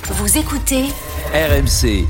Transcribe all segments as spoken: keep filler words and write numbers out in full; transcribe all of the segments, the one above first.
Vous écoutez R M C.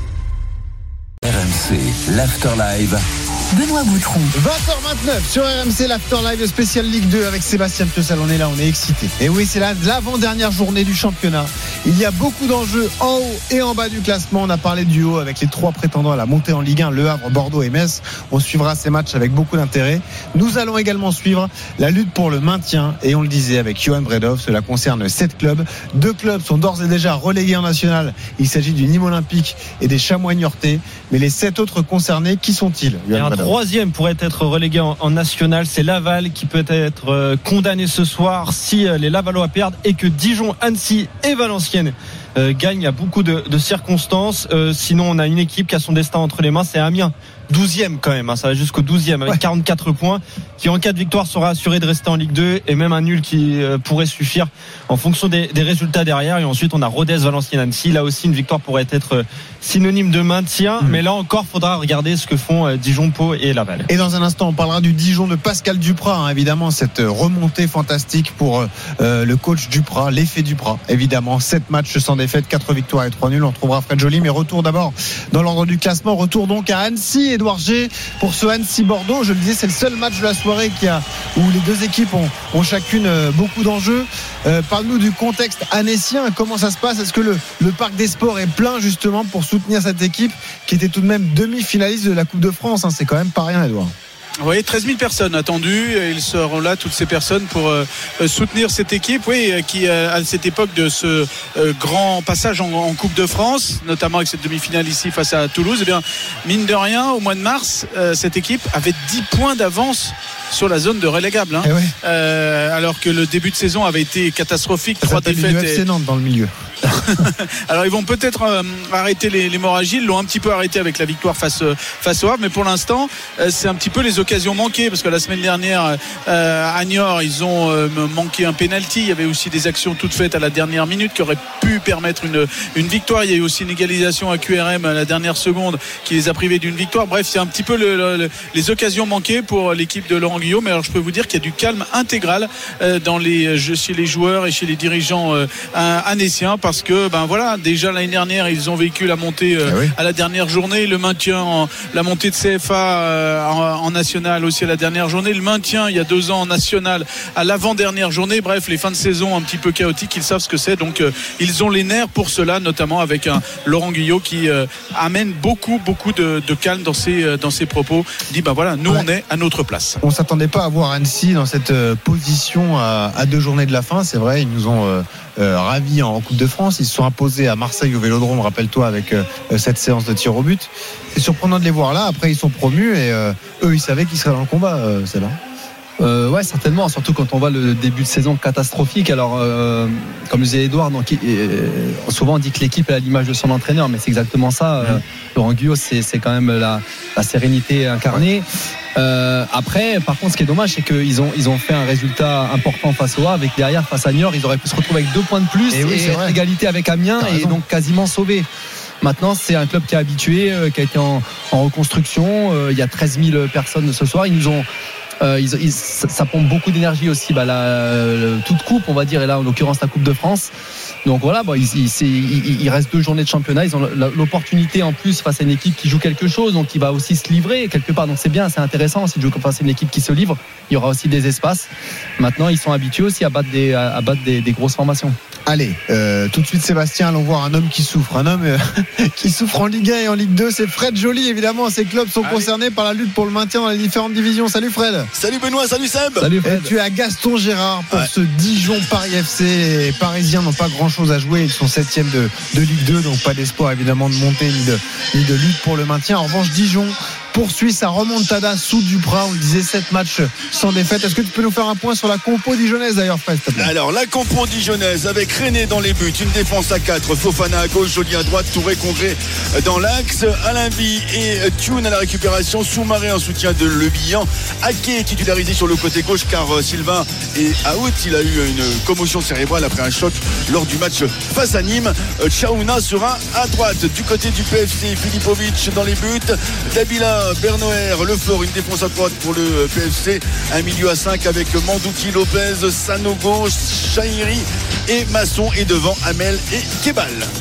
R M C, l'Afterlive. Benoît Boutron. vingt heures vingt-neuf sur R M C, l'Afterlive spécial Ligue deux avec Sébastien Piocel. On est là, on est excité. Et oui, c'est la, l'avant-dernière journée du championnat. Il y a beaucoup d'enjeux en haut et en bas du classement. On a parlé du haut avec les trois prétendants à la montée en Ligue un, Le Havre, Bordeaux et Metz. On suivra ces matchs avec beaucoup d'intérêt. Nous allons également suivre la lutte pour le maintien. Et on le disait avec Johan Bredov, cela concerne sept clubs. Deux clubs sont d'ores et déjà relégués en national. Il s'agit du Nîmes Olympique et des Chamois Niortais. Mais les sept autres concernés, qui sont-ils, Johan Bredov? Troisième pourrait être relégué en, en national, c'est Laval qui peut être euh, condamné ce soir si euh, les Lavallois perdent et que Dijon, Annecy et Valenciennes euh, gagnent à beaucoup de, de circonstances. Euh, sinon, on a une équipe qui a son destin entre les mains, c'est Amiens. douzième quand même, hein, ça va jusqu'au douzième avec ouais. quarante-quatre points, qui en cas de victoire sera assuré de rester en Ligue deux, et même un nul qui euh, pourrait suffire en fonction des, des résultats derrière. Et ensuite on a Rodez, Valenciennes, Annecy. Là aussi une victoire pourrait être euh, synonyme de maintien, mmh. mais là encore faudra regarder ce que font euh, Dijon, Pau et Laval. Et dans un instant on parlera du Dijon de Pascal Duprat, hein, évidemment cette remontée fantastique pour euh, le coach Duprat, l'effet Duprat évidemment, sept matchs sans défaite, quatre victoires et trois nuls. On trouvera Fred Joly, mais retour d'abord dans l'ordre du classement, retour donc à Annecy. Édouard G pour ce Annecy-Bordeaux. Je le disais, c'est le seul match de la soirée qui a, où les deux équipes ont, ont chacune beaucoup d'enjeux. Euh, parle-nous du contexte annécien. Comment ça se passe? Est-ce que le, le Parc des Sports est plein justement pour soutenir cette équipe qui était tout de même demi-finaliste de la Coupe de France, hein? C'est quand même pas rien, Édouard. Oui, treize mille personnes attendues. Ils seront là, toutes ces personnes, pour euh, soutenir cette équipe, oui, qui à cette époque de ce euh, grand passage en, en Coupe de France, notamment avec cette demi-finale ici face à Toulouse. Eh bien, mine de rien, au mois de mars, euh, cette équipe avait dix points d'avance sur la zone de relégable, hein. Eh oui. euh, alors que le début de saison avait été catastrophique. Ça trois défaites. Du F C Nantes dans le milieu. Alors ils vont peut-être euh, arrêter les, l'hémorragie. Ils l'ont un petit peu arrêté avec la victoire face, face au Havre, mais pour l'instant euh, c'est un petit peu les occasions manquées, parce que la semaine dernière euh, à Niort ils ont euh, manqué un penalty. Il y avait aussi des actions toutes faites à la dernière minute qui auraient pu permettre une, une victoire. Il y a eu aussi une égalisation à Q R M à la dernière seconde qui les a privés d'une victoire. Bref, c'est un petit peu le, le, les occasions manquées pour l'équipe de Laurent Guyot. Mais alors je peux vous dire qu'il y a du calme intégral euh, dans les, chez les joueurs et chez les dirigeants euh, annéciens, parce que ben voilà, déjà l'année dernière ils ont vécu la montée euh, ah oui. à la dernière journée, le maintien en, la montée de C F A euh, en, en national aussi à la dernière journée, le maintien il y a deux ans en national à l'avant-dernière journée. Bref, les fins de saison un petit peu chaotiques, ils savent ce que c'est, donc euh, ils ont les nerfs pour cela, notamment avec un Laurent Guyot qui euh, amène beaucoup beaucoup de, de calme dans ses, euh, dans ses propos. Il dit ben voilà, nous ouais. on est à notre place. On s'attendait pas à voir Annecy dans cette euh, position à, à deux journées de la fin, c'est vrai, ils nous ont euh, euh, ravis en Coupe de France. Ils se sont imposés à Marseille au Vélodrome, rappelle-toi, avec euh, cette séance de tir au but. C'est surprenant de les voir là. Après, ils sont promus et euh, eux, ils savaient qu'ils seraient dans le combat, euh, c'est là. Euh, ouais, certainement, surtout quand on voit le début de saison catastrophique. Alors, euh, comme le disait Edouard, donc, euh, souvent on dit que l'équipe est à l'image de son entraîneur, mais c'est exactement ça. Euh, Laurent Guyot, c'est, c'est quand même la, la sérénité incarnée. Euh, après, par contre, ce qui est dommage, c'est qu'ils ont, ils ont fait un résultat important face au Havre, avec derrière, face à Niort, ils auraient pu se retrouver avec deux points de plus et, oui, et être égalité avec Amiens et donc quasiment sauvé. Maintenant, c'est un club qui est habitué, euh, qui a été en, en reconstruction. Euh, il y a treize mille personnes ce soir. Ils nous ont Euh, ils, ils, ça pompe beaucoup d'énergie aussi, bah, la, la, toute coupe on va dire, et là en l'occurrence la Coupe de France. Donc voilà, bah, il, il, il, il reste deux journées de championnat, ils ont l'opportunité en plus face à une équipe qui joue quelque chose, donc il va aussi se livrer quelque part, donc c'est bien, c'est intéressant si tu joues face à une équipe qui se livre, il y aura aussi des espaces. Maintenant ils sont habitués aussi à battre des, à battre des, des grosses formations. Allez, euh, tout de suite Sébastien, allons voir un homme qui souffre, un homme euh, qui souffre en Ligue un et en Ligue deux, c'est Fred Joly évidemment. Ces clubs sont Allez. concernés par la lutte pour le maintien dans les différentes divisions. Salut Fred. Salut Benoît, salut Seb. Salut Fred. Et tu es à Gaston Gérard pour ouais. ce Dijon Paris F C. Les Parisiens n'ont pas grand chose à jouer, ils sont septième de, de Ligue deux, donc pas d'espoir évidemment de monter ni de, ni de lutte pour le maintien. En revanche, Dijon poursuit sa remontada sous Duprat. On le disait, sept matchs sans défaite. Est-ce que tu peux nous faire un point sur la compo dijonnaise d'ailleurs, Fred? Alors, la compo dijonnaise avec René dans les buts, une défense à quatre, Fofana à gauche, Joly à droite, Touré, Congré dans l'axe, Alain Vie et Thioune à la récupération, Soumaré en soutien de Le Bihan, Ake titularisé sur le côté gauche car Sylvain est out. Il a eu une commotion cérébrale après un choc lors du match face à Nîmes. Tchaouna sera à droite. Du côté du P F C, Filipovic dans les buts, Dabila, Bernoer, Le Fort, une défense à droite pour le P F C, un milieu à cinq avec Mandouki, Lopez, Sanogo, Chahiri et Masson, et devant Hamel et Kebal.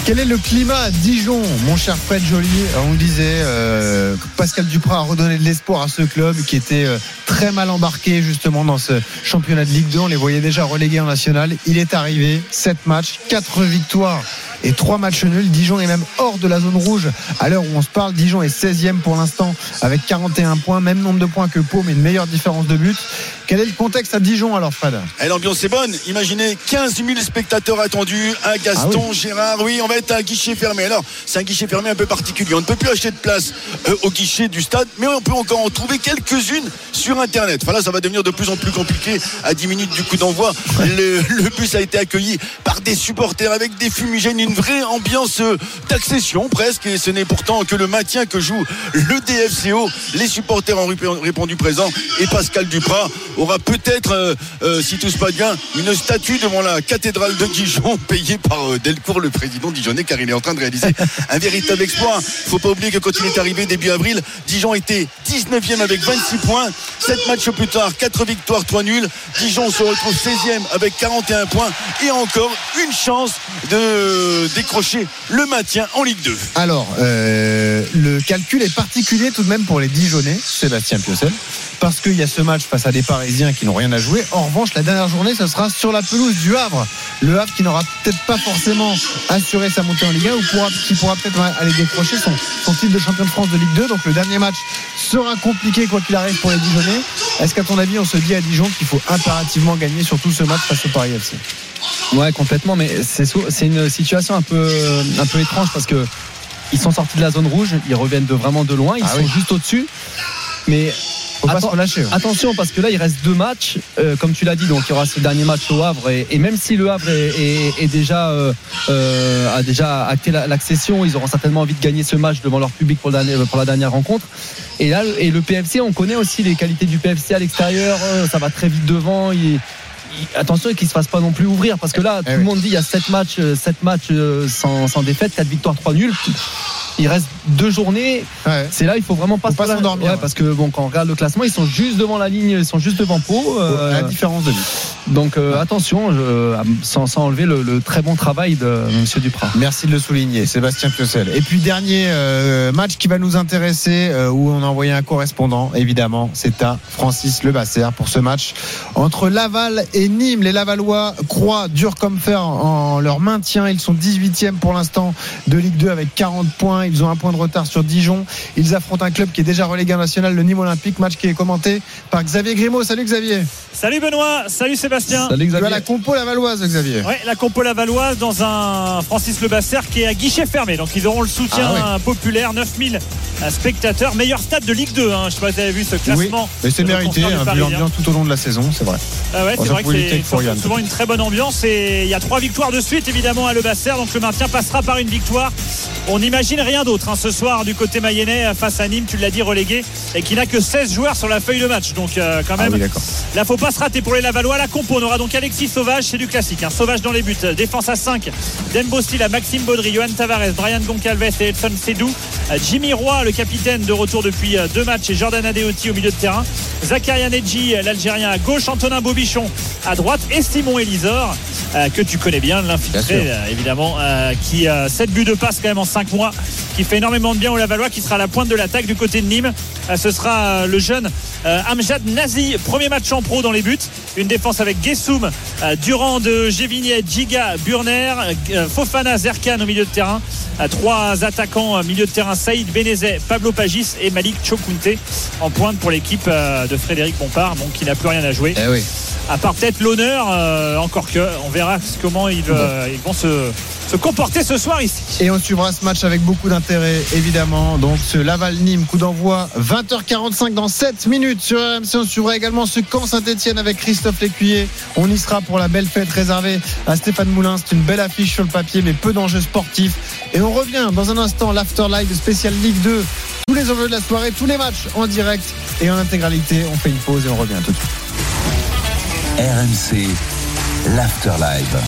Quel est le climat à Dijon, mon cher Fred Joly? On le disait, euh, Pascal Duprat a redonné de l'espoir à ce club qui était euh, très mal embarqué justement dans ce championnat de Ligue deux. On les voyait déjà relégués en national. Il est arrivé, sept matchs, quatre victoires et trois matchs nuls. Dijon est même hors de la zone rouge à l'heure où on se parle. Dijon est seizième pour l'instant avec quarante et un points, même nombre de points que Pau, mais une meilleure différence de but. Quel est le contexte à Dijon alors, Fred? Et l'ambiance est bonne. Imaginez quinze mille spectateurs attendus à Gaston, ah oui. Gérard. Oui, on va être à un guichet fermé. Alors, c'est un guichet fermé un peu particulier. On ne peut plus acheter de place euh, au guichet du stade, mais on peut encore en trouver quelques-unes sur Internet. Enfin là, ça va devenir de plus en plus compliqué. À dix minutes du coup d'envoi, le, le bus a été accueilli par des supporters avec des fumigènes, une vraie ambiance d'accession presque. Et ce n'est pourtant que le maintien que joue le D F C O. Les supporters ont répondu présent et Pascal Duprat aura peut-être, euh, euh, si tout se passe bien, une statue devant la cathédrale de Dijon payée par euh, Delcourt, le président dijonnais, car il est en train de réaliser un véritable exploit. Il ne faut pas oublier que quand il est arrivé début avril, Dijon était dix-neuvième avec vingt-six points. sept matchs plus tard, quatre victoires, trois nuls. Dijon se retrouve seizième avec quarante et un points et encore une chance de décrocher le maintien en Ligue deux. Alors, euh, le calcul est particulier tout de même pour les Dijonnais, Sébastien Piocel, parce qu'il y a ce match face à des Parisiens qui n'ont rien à jouer. En revanche, la dernière journée, ce sera sur la pelouse du Havre. Le Havre qui n'aura peut-être pas forcément assuré sa montée en Ligue un ou pourra, qui pourra peut-être aller décrocher son, son titre de champion de France de Ligue deux. Donc le dernier match sera compliqué quoi qu'il arrive pour les Dijonnais. Est-ce qu'à ton avis, on se dit à Dijon qu'il faut impérativement gagner surtout ce match face au Paris F C? Ouais, complètement, mais c'est, c'est une situation un peu, un peu étrange parce que ils sont sortis de la zone rouge, ils reviennent de vraiment de loin, ils ah sont oui. juste au-dessus. Mais faut pas se relâcher. Ouais. Attention, parce que là, il reste deux matchs, euh, comme tu l'as dit. Donc, il y aura ce dernier match au Havre, et, et même si le Havre est, est, est déjà euh, euh, a déjà acté la, l'accession, ils auront certainement envie de gagner ce match devant leur public pour, le dernier, pour la dernière rencontre. Et là, et le P F C, on connaît aussi les qualités du P F C à l'extérieur. Euh, ça va très vite devant. Il, Attention qu'il ne se fasse pas non plus ouvrir parce que là tout eh le oui. monde dit il y a sept matchs, sept matchs sans, sans défaite, quatre victoires, trois nuls. Il reste deux journées. Ouais. C'est là il faut vraiment pas, faut se pas s'endormir. Ouais, parce que bon, quand on regarde le classement, ils sont juste devant la ligne, ils sont juste devant Pau. Euh, la différence de vie. Donc euh, ouais. attention, je, sans, sans enlever le, le très bon travail de M. Duprat. Merci de le souligner, Sébastien Piocel. Et puis dernier euh, match qui va nous intéresser, euh, où on a envoyé un correspondant, évidemment, c'est à Francis Lebassère pour ce match entre Laval et Nîmes. Les Lavallois croient dur comme fer en leur maintien. Ils sont dix-huitième pour l'instant de Ligue deux avec quarante points. Ils ont un point de retard sur Dijon. Ils affrontent un club qui est déjà relégué national, le Nîmes Olympique. Match qui est commenté par Xavier Grimaud. Salut Xavier. Salut Benoît. Salut Sébastien. Salut Xavier. Tu as la compo lavalloise, Xavier. Oui, la compo lavalloise dans un Francis Lebassère qui est à guichet fermé. Donc ils auront le soutien ah, oui. populaire. neuf mille spectateurs. Meilleur stade de Ligue deux. Hein. Je ne sais pas si vous avez vu ce classement. Oui, mais c'est mérité. Hein, vu l'ambiance tout au long de la saison, c'est vrai. Ah ouais, c'est vrai que c'est souvent une très bonne ambiance. Et il y a trois victoires de suite, évidemment, à Lebassère. Donc le maintien passera par une victoire. On n'imagine rien d'autre hein, ce soir du côté mayennais face à Nîmes, tu l'as dit, relégué, et qui n'a que seize joueurs sur la feuille de match. Donc euh, quand même, ah oui, là faut pas se rater pour les Lavallois. La compo, on aura donc Alexis Sauvage, c'est du classique. Hein. Sauvage dans les buts, défense à cinq, Dembo Stila, Maxime Baudry, Johan Tavares, Brian Goncalves et Edson Sedou. Jimmy Roy, le capitaine, de retour depuis deux matchs, et Jordan Adeoti au milieu de terrain. Zakaria Nedji, l'Algérien à gauche, Antonin Bobichon à droite, et Simon Elisor, euh, que tu connais bien, l'infiltré bien euh, évidemment, euh, qui a sept buts de passe quand même en cinq mois, qui fait énormément de bien au Lavallois, qui sera à la pointe de l'attaque du côté de Nîmes. Euh, ce sera euh, le jeune euh, Amjad Nazi, premier match en pro dans les buts. Une défense avec Guessoum, euh, Durand, de Gévignet, Giga, Burner, euh, Fofana, Zerkan au milieu de terrain. Euh, trois attaquants, euh, milieu de terrain, Saïd Benezet, Pablo Pagis et Malik Chokunte en pointe pour l'équipe euh, de Frédéric Bompard, bon, qui n'a plus rien à jouer. Eh oui. À part peut-être l'honneur, euh, encore que on verra comment ils, euh, ils vont se, se comporter ce soir ici. Et on suivra ce match avec beaucoup d'intérêt, évidemment. Donc ce Laval-Nîmes, coup d'envoi vingt heures quarante-cinq dans sept minutes sur R M C. On suivra également ce Caen Saint-Etienne avec Christophe Lécuyer. On y sera pour la belle fête réservée à Stéphane Moulin. C'est une belle affiche sur le papier, mais peu d'enjeux sportifs. Et on revient dans un instant, l'Afterlife spécial Ligue deux. Tous les enjeux de la soirée, tous les matchs en direct et en intégralité. On fait une pause et on revient tout de suite. R M C, l'Afterlife.